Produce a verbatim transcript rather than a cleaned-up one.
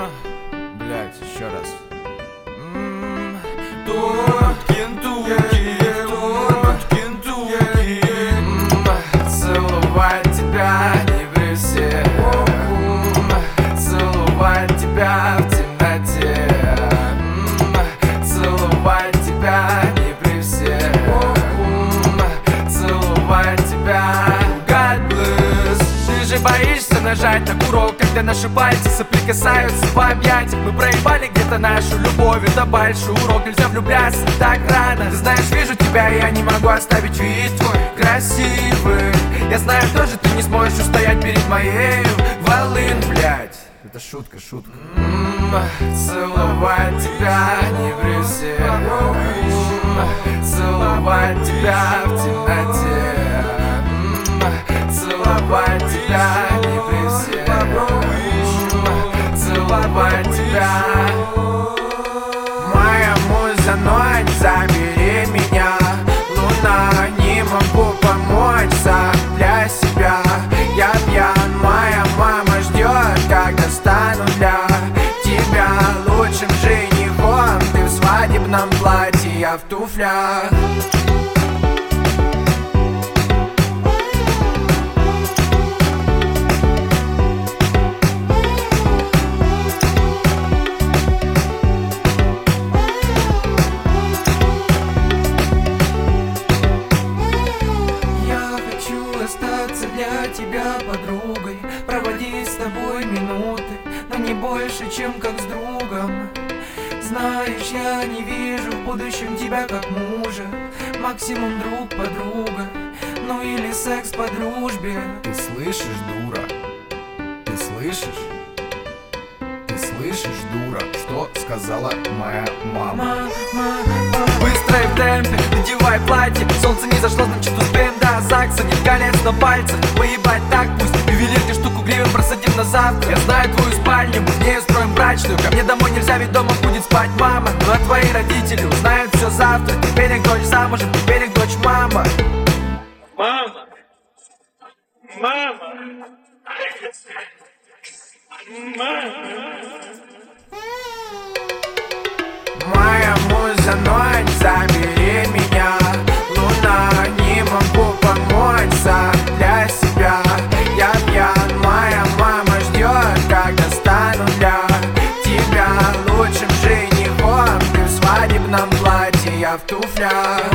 Блять, еще раз. Целовать тебя не при всех, целовать тебя в темноте, целовать тебя не при всех, целовать тебя. God bless. Ты же боишься нажать на курок, когда наши пальцы соприкасаются в объятиях. Мы проебали где-то нашу любовь, это большой урок. Нельзя влюбляться так рано. Ты знаешь, вижу тебя, и я не могу оставить вид твой красивый. Я знаю, тоже ты не сможешь устоять перед моей волын, блядь. Это шутка, шутка. М-м-м, целовать тебя не при всех, м-м-м, целовать тебя в темноте, м-м-м, целовать тебя не при всех, м-м-м, целовать тебя. Моя муза, ночь, забери меня. Луна, не могу помочь сам для себя. Я пьян, моя мама ждет, когда стану для тебя лучшим женихом. Ты в свадебном платье, я в туфлях. Остаться для тебя подругой, проводить с тобой минуты, но не больше, чем как с другом. Знаешь, я не вижу в будущем тебя как мужа, максимум друг, подруга, ну или секс по дружбе. Ты слышишь, дура? Ты слышишь? Ты слышишь, дура, что сказала моя мама? Мама. Быстро и в темпе, надевай платье. Солнце не зашло, значит успеем до ЗАГСа. Нет колец на пальцах, поебать так пусть. Ювелирный штуку гривен просадим на завтра. Я знаю твою спальню, мы в ней устроим брачную. Ко мне домой нельзя, ведь дома будет спать мама. Ну а твои родители узнают все завтра. Теперь их дочь замужем, теперь их дочь мама. Мама! Мама! Мама! Моя муза, ночь, забери меня. Луна, не могу помочь сам для себя. Я пьян, моя мама ждет, когда стану для тебя лучшим женихом. Ты в свадебном платье, я в туфлях.